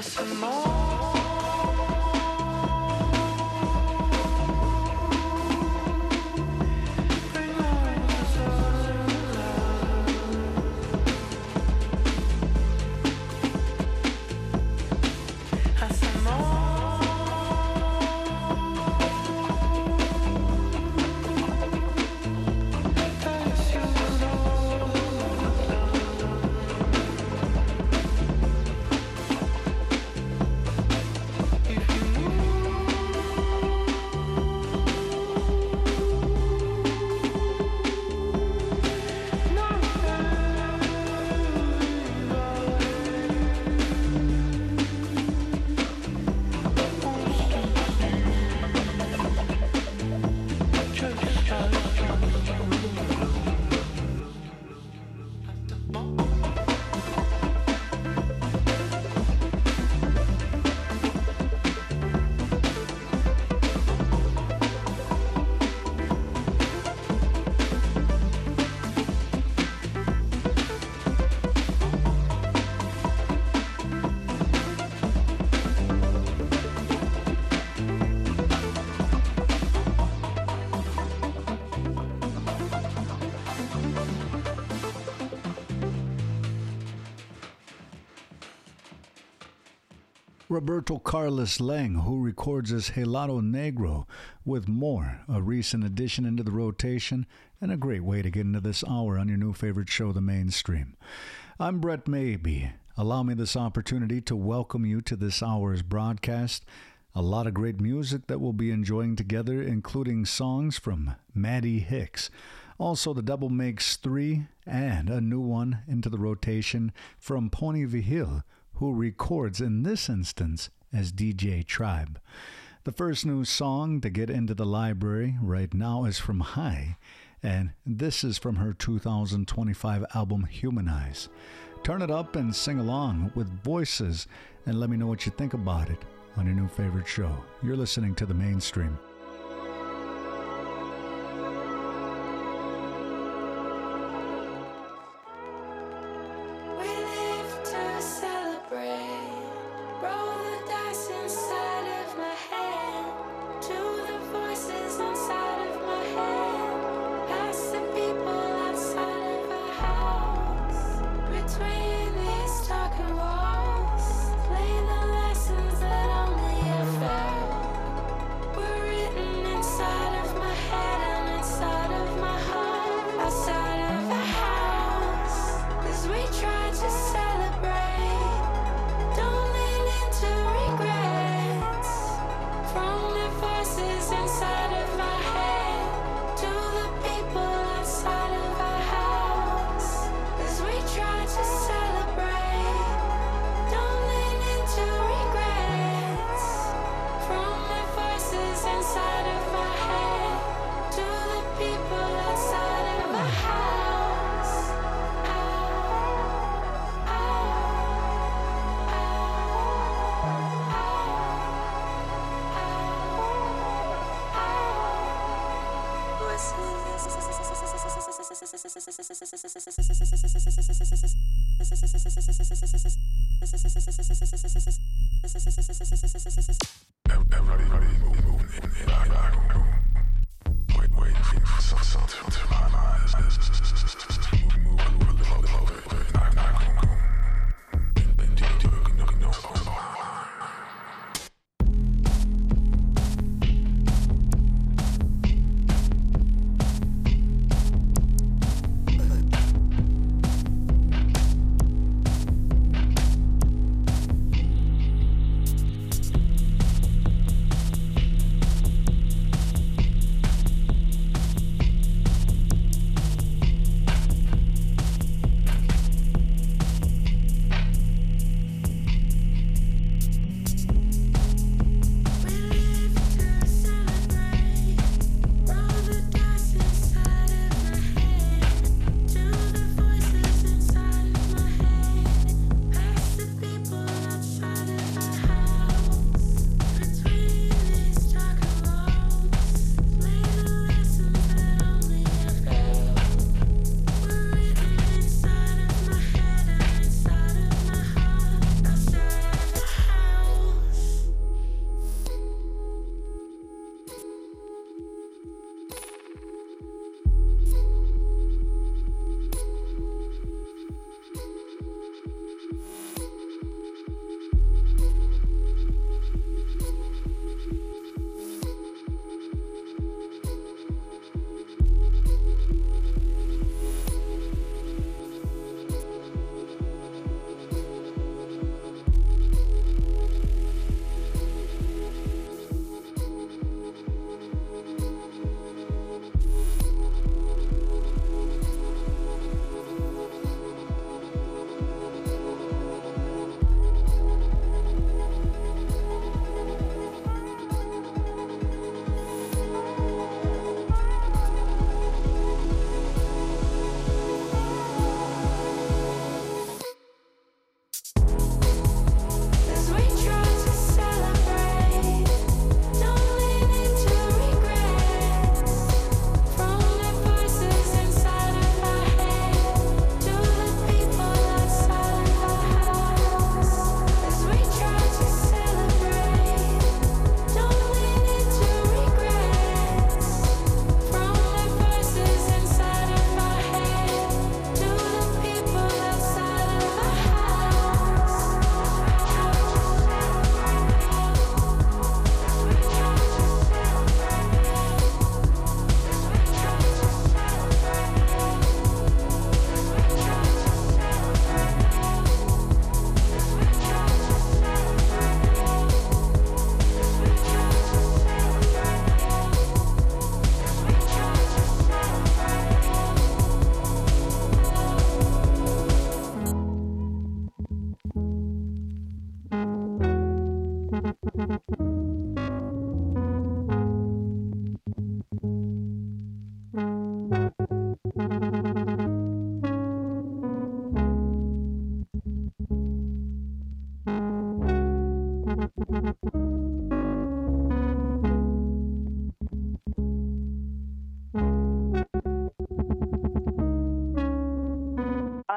Roberto Carlos Lang, who records as Helado Negro, with More, a recent addition into the rotation, and a great way to get into this hour on your new favorite show, The Mainstream. I'm Brett Maybe. Allow me this opportunity to welcome you to this hour's broadcast. A lot of great music that we'll be enjoying together, including songs from Maddie Hicks. Also, the double makes 3, and a new one into the rotation from Pony Vigil, who records in this instance as DJ Tribe. The first new song to get into the library right now is from High, and this is from her 2025 album Humanize. Turn it up and sing along with voices, and let me know what you think about it on your new favorite show. You're listening to The Mainstream.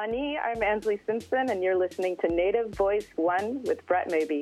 Ani. I'm Ansley Simpson, and you're listening to Native Voice One with Brett Maybe.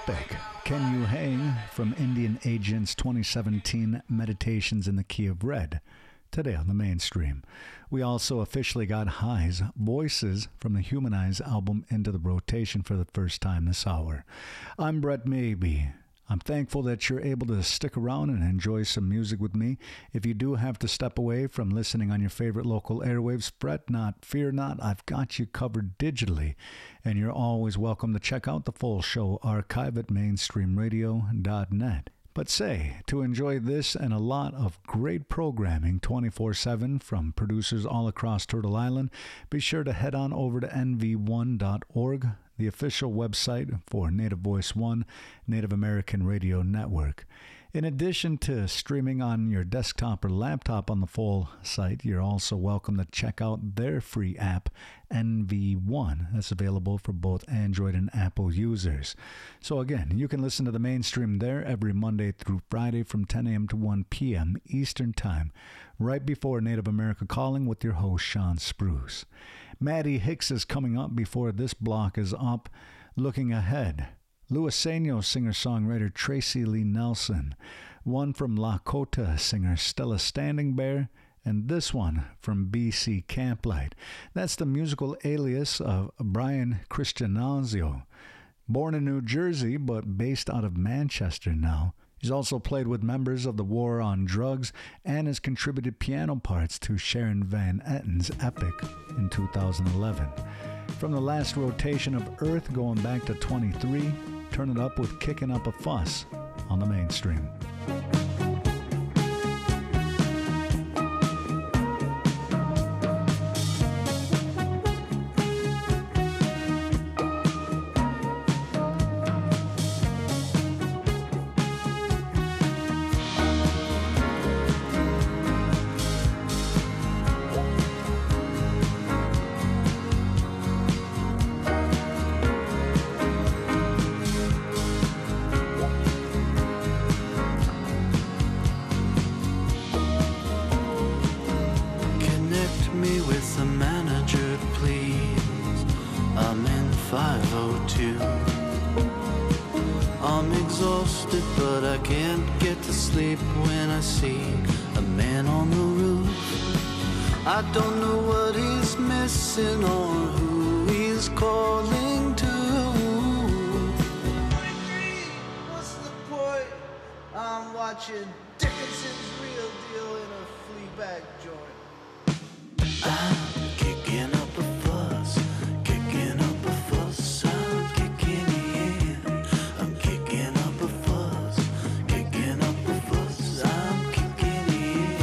Epic, Can You Hang, from Indian Agents 2017 Meditations in the Key of Red, today on the mainstream. We also officially got High's Voices from the Humanize album into the rotation for the first time this hour. I'm Brett Maybe. I'm thankful that you're able to stick around and enjoy some music with me. If you do have to step away from listening on your favorite local airwaves, fret not, fear not, I've got you covered digitally. And you're always welcome to check out the full show archive at mainstreamradio.net. But say, to enjoy this and a lot of great programming 24/7 from producers all across Turtle Island, be sure to head on over to nv1.org, the official website for Native Voice One, Native American Radio Network. In addition to streaming on your desktop or laptop on the full site, you're also welcome to check out their free app, NV1. That's available for both Android and Apple users. So again, you can listen to the mainstream there every Monday through Friday from 10 a.m. to 1 p.m. Eastern Time, right before Native America Calling with your host, Sean Spruce. Maddie Hicks is coming up before this block is up. Looking ahead, Luiseno singer-songwriter Tracy Lee Nelson, one from Lakota singer Stella Standing Bear, and this one from BC Camplight. That's the musical alias of Brian Cristianazzo. Born in New Jersey, but based out of Manchester now. He's also played with members of the War on Drugs and has contributed piano parts to Sharon Van Etten's Epic in 2011. From the last rotation of Earth going back to 23, turn it up with Kicking Up a Fuss on the mainstream. I don't know what he's missing or who he's calling to. 23, what's the point? I'm watching Dickinson's Real Deal in a Fleabag joint. I'm kicking up a fuss, kicking up a fuss, I'm kicking in. I'm kicking up a fuss, kicking up a fuss, I'm kicking in.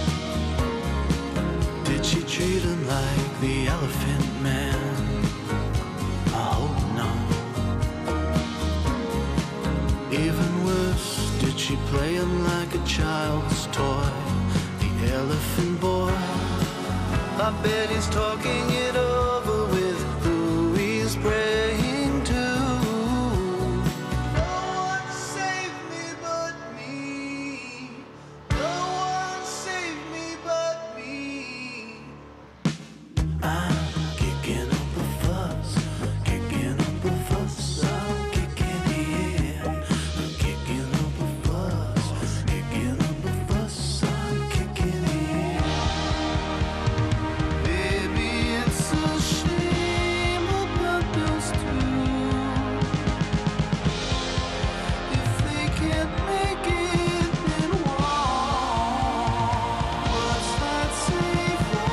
Did she treat him like the Elephant Man? I hope not. Even worse, did she play him like a child's toy? The Elephant Boy. I bet he's talking it over with who he's praying to. No one saved me but me. No one saved me but me. I'm kicking up a fuss, kicking up a fuss, I'm kicking in. I'm kicking up a fuss, kicking up a fuss, I'm kicking in. Baby, it's a shame about those two. If they can't make it, then what's that say for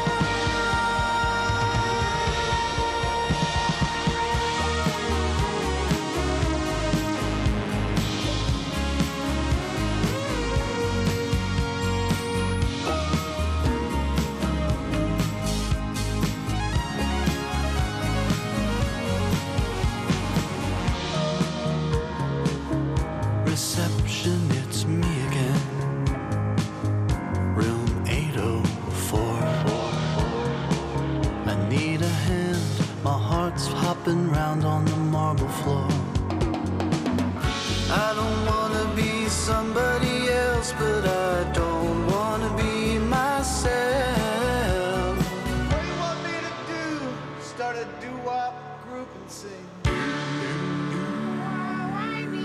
reception? It's me again. Room 804. I need a hand. My heart's hopping round on the marble floor. I don't wanna be somebody else, but I don't wanna be myself. What do you want me to do? Start a doo-wop group and sing. I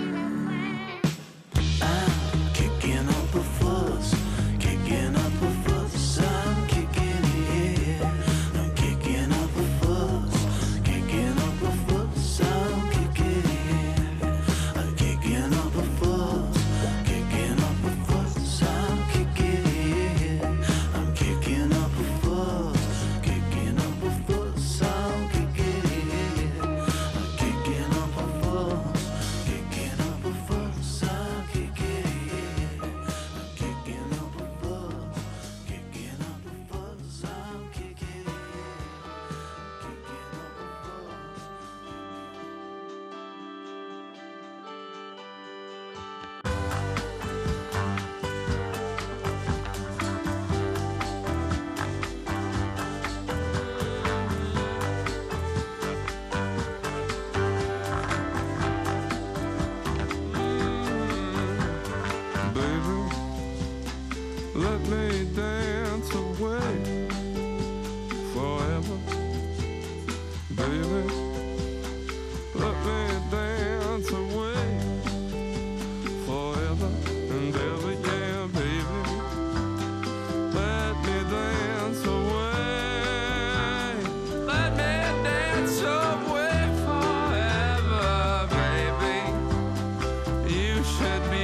Let me dance away forever, baby. Let me dance away forever and ever, yeah, baby. Let me dance away. Let me dance away forever, baby. You should be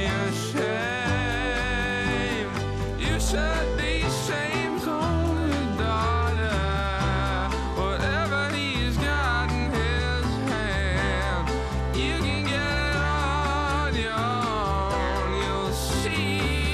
ashamed. You should be shame's only daughter. Whatever he's got in his hand, you can get it on your own. You'll see.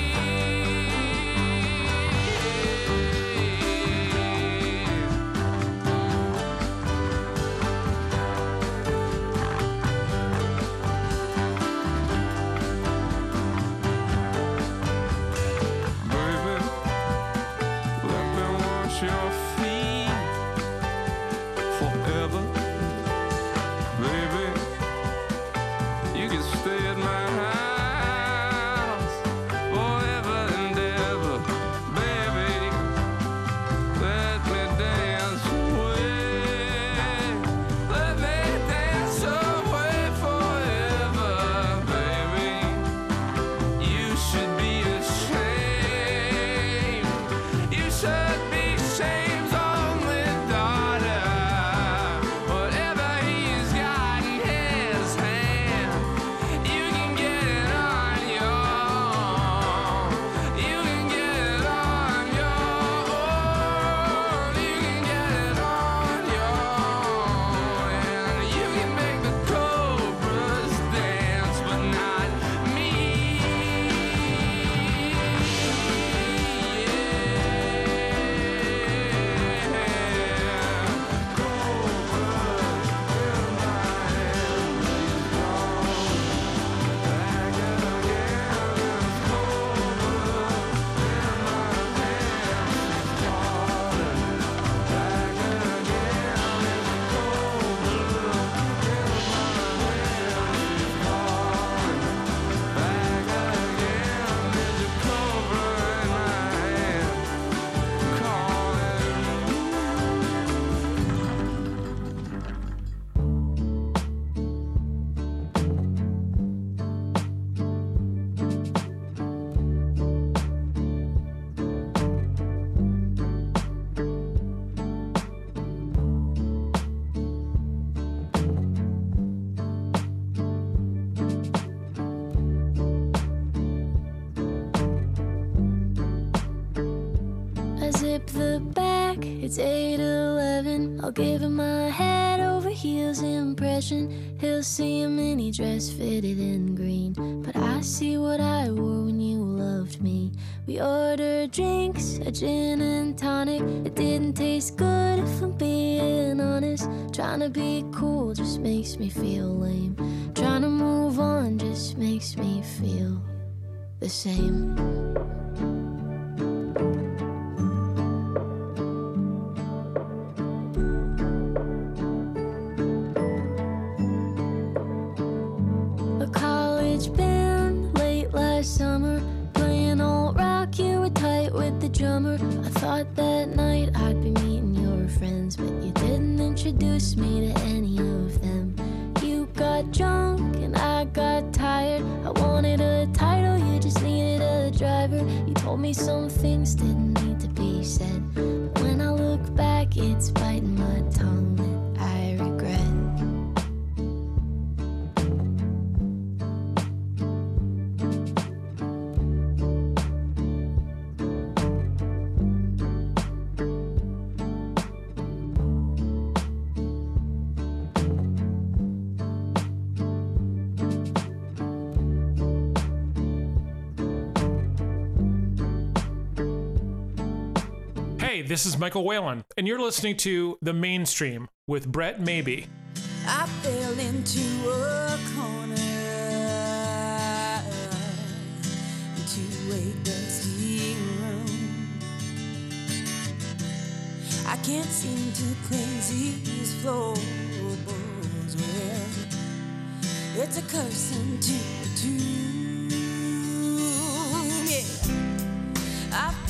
Baby, let me wash your feet forever. Baby, you can stay at my house forever and ever. Baby, let me dance away. Let me dance away forever, baby. You should be ashamed. You should be shame's only daughter. Whatever he's got in his hand, you can get it on your own. You can get it on your own. You can get it on your own. And you can make the cobras dance, but not me. I zip the back, it's 8:11. I'll give him my head over heels impression. He'll see a mini dress fitted in green, but I see what I wore when you loved me. We ordered drinks, a gin and tonic. It didn't taste good if I'm being honest. Trying to be cool just makes me feel lame. Trying to move on just makes me feel the same. A college band late last summer, playing old rock. You were tight with the drummer. I thought that night I'd be meeting your friends, but you didn't introduce me to any of them. You got drunk and I got tired. I wanted a title, you just needed a driver. You told me some things didn't need to be said, but when I look back, it's biting my tongue that I regret. Hey, this is Michael Whalen, and you're listening to The Mainstream with Brett Maybe. I fell into a corner, into a dusty room. I can't seem to cleanse these floorboards. Well, it's a curse into a tomb. Yeah, I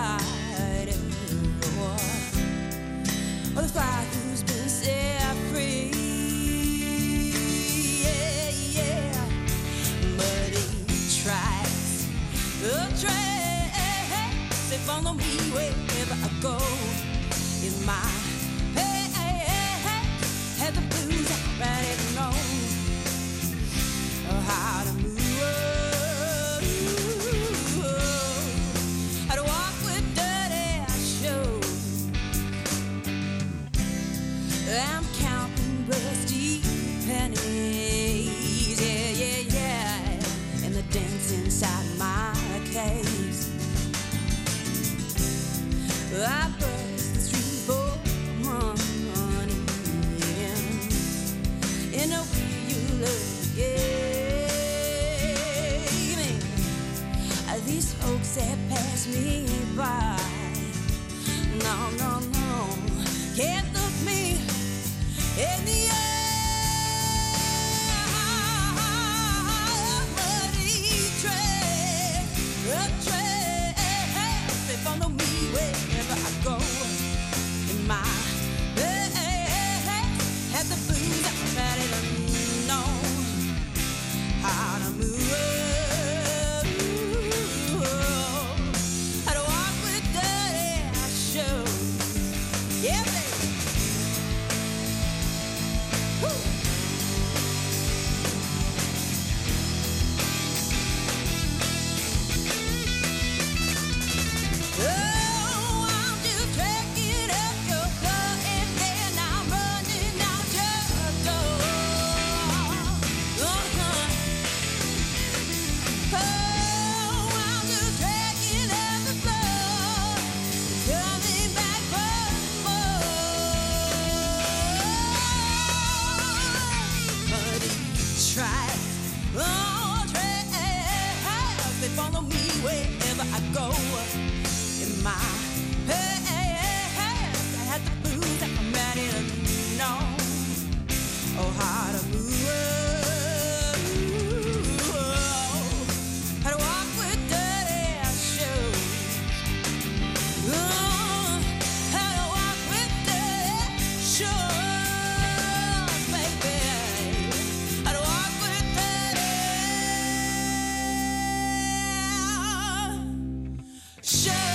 fighter, or the fire who's been set free. Yeah, yeah. But he tries the tracks. They follow me wherever I go. In my past, had the blues already know how to move. How to walk with dirty shoes. I'm counting rusty pennies, yeah, yeah, yeah, and the dents inside my case. I bust the street for money, in a way you love, yeah. These folks that pass me by, no, no, no, can't look me in the eye. Muddy trail, a trail, they follow me wherever I go. In my head, had the blues, I'm ready to know how to move. How to walk with dirty shoes. Yeah, baby. Woo. Oh, I'm just tracking up your blood, and then I'm running out your door. Oh, I'm just tracking up the blood, coming back for more. But each track, oh, track, they follow me wherever I go. In my past, I had the blues, I'm ready to know how to move. How to walk with dirty shoes. How to walk with dirty shoes, baby. How to walk with dirty shoes.